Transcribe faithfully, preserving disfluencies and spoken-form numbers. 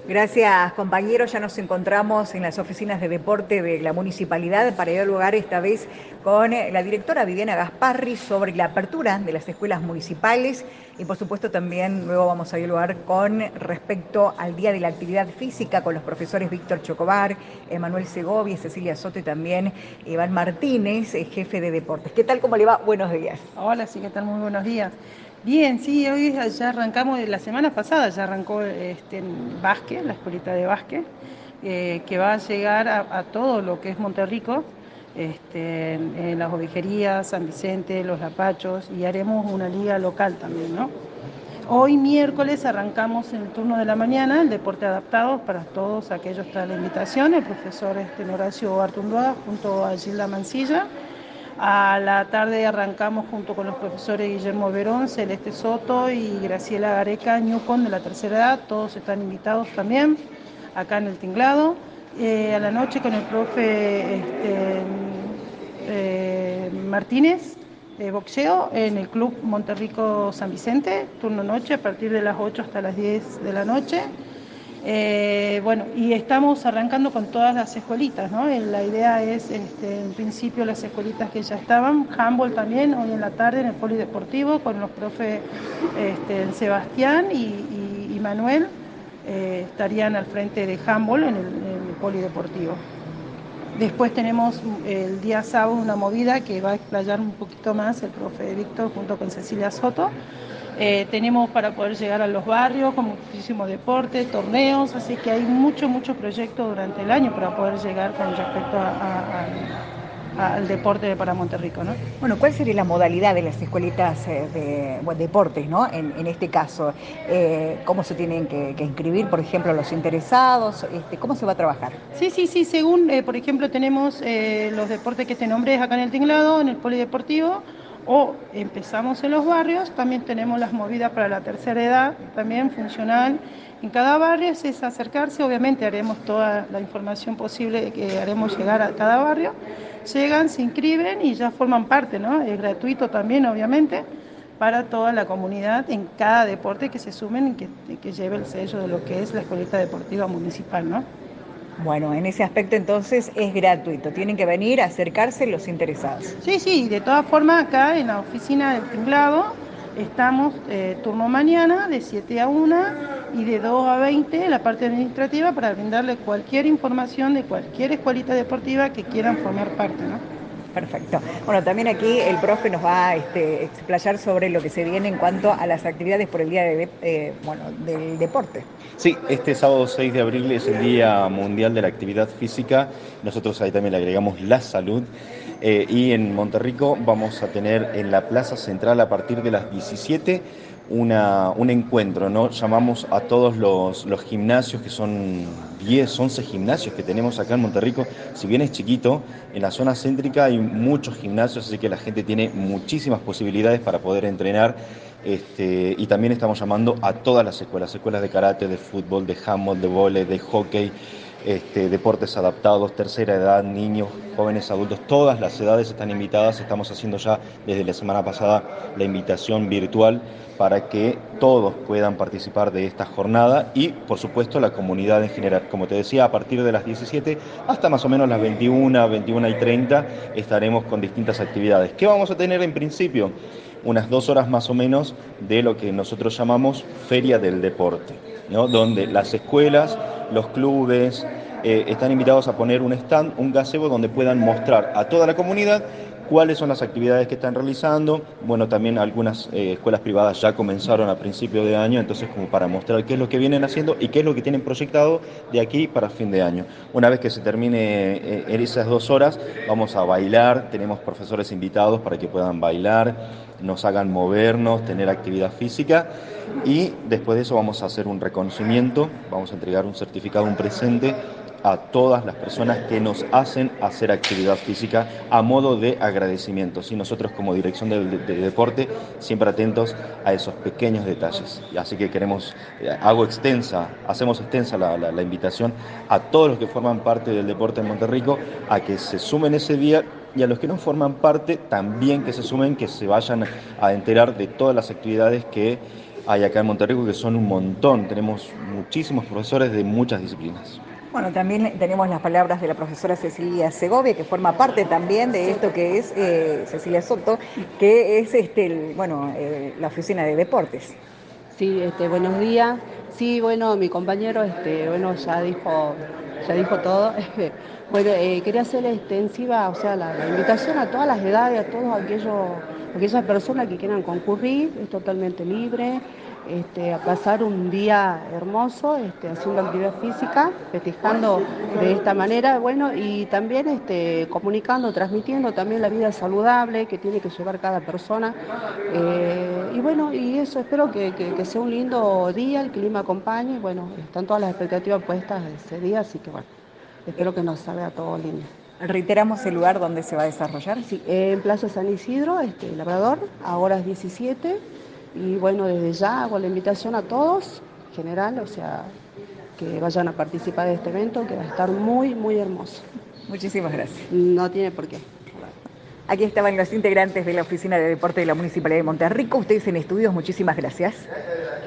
Gracias, compañeros. Ya nos encontramos en las oficinas de deporte de la municipalidad para dialogar esta vez con eh, la directora Viviana Gasparri sobre la apertura de las escuelas municipales y, por supuesto, también luego vamos a dialogar con respecto al Día de la Actividad Física con los profesores Víctor Chocobar, Emanuel Segovia, Cecilia Soto y también Iván Martínez, eh, jefe de deportes. ¿Qué tal? ¿Cómo le va? Buenos días. Hola, sí, ¿qué tal? Muy buenos días. Bien, sí, hoy ya arrancamos, la semana pasada ya arrancó este, en básquet, la escuelita de básquet, eh, que va a llegar a, a todo lo que es Monterrico, este, en, en las ovejerías, San Vicente, Los Lapachos, y haremos una liga local también, ¿no? Hoy miércoles arrancamos en el turno de la mañana, el deporte adaptado para todos aquellos, está la invitación, el profesor este, Horacio Artundúa junto a Gilda Mancilla. A la tarde arrancamos junto con los profesores Guillermo Verón, Celeste Soto y Graciela Gareca Newcon de la tercera edad. Todos están invitados también acá en el Tinglado. Eh, a la noche con el profe este, eh, Martínez de boxeo en el Club Monterrico San Vicente, turno noche a partir de las ocho hasta las diez de la noche. Eh, bueno, y estamos arrancando con todas las escuelitas, ¿no? La idea es, este, en principio, las escuelitas que ya estaban, handball también, hoy en la tarde en el polideportivo, con los profes este, Sebastián y, y, y Manuel, eh, estarían al frente de handball en el, en el polideportivo. Después tenemos el día sábado una movida que va a explayar un poquito más el profe Víctor junto con Cecilia Soto. Eh, tenemos para poder llegar a los barrios con muchísimo deporte, torneos, así que hay mucho, mucho proyecto durante el año para poder llegar con respecto a, a, a, al deporte para Monterrico, ¿no? Bueno, ¿cuál sería la modalidad de las escuelitas eh, de bueno, deportes, ¿no? En, en este caso, eh, ¿cómo se tienen que, que inscribir, por ejemplo, los interesados? Este, ¿cómo se va a trabajar? Sí, sí, sí, según, eh, por ejemplo, tenemos eh, los deportes que te nombré acá en el Tinglado, en el polideportivo, o empezamos en los barrios, también tenemos las movidas para la tercera edad, también funcional. En cada barrio es acercarse, obviamente haremos toda la información posible que haremos llegar a cada barrio. Llegan, se inscriben y ya forman parte, ¿no? Es gratuito también, obviamente, para toda la comunidad en cada deporte que se sumen y que, que lleve el sello de lo que es la escuelita deportiva municipal, ¿no? Bueno, en ese aspecto entonces es gratuito. Tienen que venir a acercarse los interesados. Sí, sí, de todas formas acá en la oficina del Tinglado estamos eh, turno mañana de siete a una y de dos a veinte la parte administrativa para brindarle cualquier información de cualquier escuelita deportiva que quieran formar parte, ¿no? Perfecto. Bueno, también aquí el profe nos va a este, explayar sobre lo que se viene en cuanto a las actividades por el Día de, eh, bueno, del Deporte. Sí, este sábado seis de abril es el Día Mundial de la Actividad Física. Nosotros ahí también le agregamos la salud. Eh, y en Monterrico vamos a tener en la Plaza Central a partir de las diecisiete una, un encuentro, ¿no? Llamamos a todos los, los gimnasios, que son diez, once gimnasios que tenemos acá en Monterrico. Si bien es chiquito, en la zona céntrica hay muchos gimnasios, así que la gente tiene muchísimas posibilidades para poder entrenar. Este, y también estamos llamando a todas las escuelas, escuelas de karate, de fútbol, de handball, de vóley, de hockey, este, deportes adaptados, tercera edad, niños, jóvenes, adultos, todas las edades están invitadas. Estamos haciendo ya desde la semana pasada la invitación virtual para que todos puedan participar de esta jornada y, por supuesto, la comunidad en general. Como te decía, a partir de las diecisiete hasta más o menos las veintiuna, veintiuna y treinta estaremos con distintas actividades. ¿Qué vamos a tener en principio? Unas dos horas más o menos de lo que nosotros llamamos Feria del Deporte, ¿no? Donde las escuelas, los clubes eh, están invitados a poner un stand, un gazebo donde puedan mostrar a toda la comunidad cuáles son las actividades que están realizando. Bueno, también algunas eh, escuelas privadas ya comenzaron a principio de año, entonces como para mostrar qué es lo que vienen haciendo y qué es lo que tienen proyectado de aquí para fin de año. Una vez que se termine eh, en esas dos horas, vamos a bailar, tenemos profesores invitados para que puedan bailar, nos hagan movernos, tener actividad física, y después de eso vamos a hacer un reconocimiento, vamos a entregar un certificado, un presente a todas las personas que nos hacen hacer actividad física a modo de agradecimiento. ¿Sí? Nosotros como dirección de, de, de deporte siempre atentos a esos pequeños detalles. Y así que queremos, eh, hago extensa, hacemos extensa la, la, la invitación a todos los que forman parte del deporte en Monterrico a que se sumen ese día, y a los que no forman parte también que se sumen, que se vayan a enterar de todas las actividades que hay acá en Monterrico, que son un montón. Tenemos muchísimos profesores de muchas disciplinas. Bueno, también tenemos las palabras de la profesora Cecilia Segovia, que forma parte también de esto que es eh, Cecilia Soto, que es este, el, bueno, eh, la oficina de deportes. Sí, este, buenos días. Sí, bueno, mi compañero, este, bueno, ya dijo, ya dijo todo. Bueno, eh, quería hacer extensiva, o sea, la, la invitación a todas las edades, a todos aquellos, aquellas personas que quieran concurrir, es totalmente libre, este, a pasar un día hermoso, este, haciendo actividad física, festejando de esta manera, bueno, y también este, comunicando, transmitiendo también la vida saludable que tiene que llevar cada persona. Eh, y bueno, y eso, espero que, que, que sea un lindo día, el clima acompañe, bueno, están todas las expectativas puestas ese día, así que bueno, espero que nos salga todo lindo. Reiteramos el lugar donde se va a desarrollar. Sí, en Plaza San Isidro, este, Labrador, a horas diecisiete, y bueno, desde ya hago la invitación a todos, en general, o sea, que vayan a participar de este evento, que va a estar muy, muy hermoso. Muchísimas gracias. No tiene por qué. Aquí estaban los integrantes de la Oficina de Deporte de la Municipalidad de Monterrico. Ustedes en estudios, muchísimas gracias.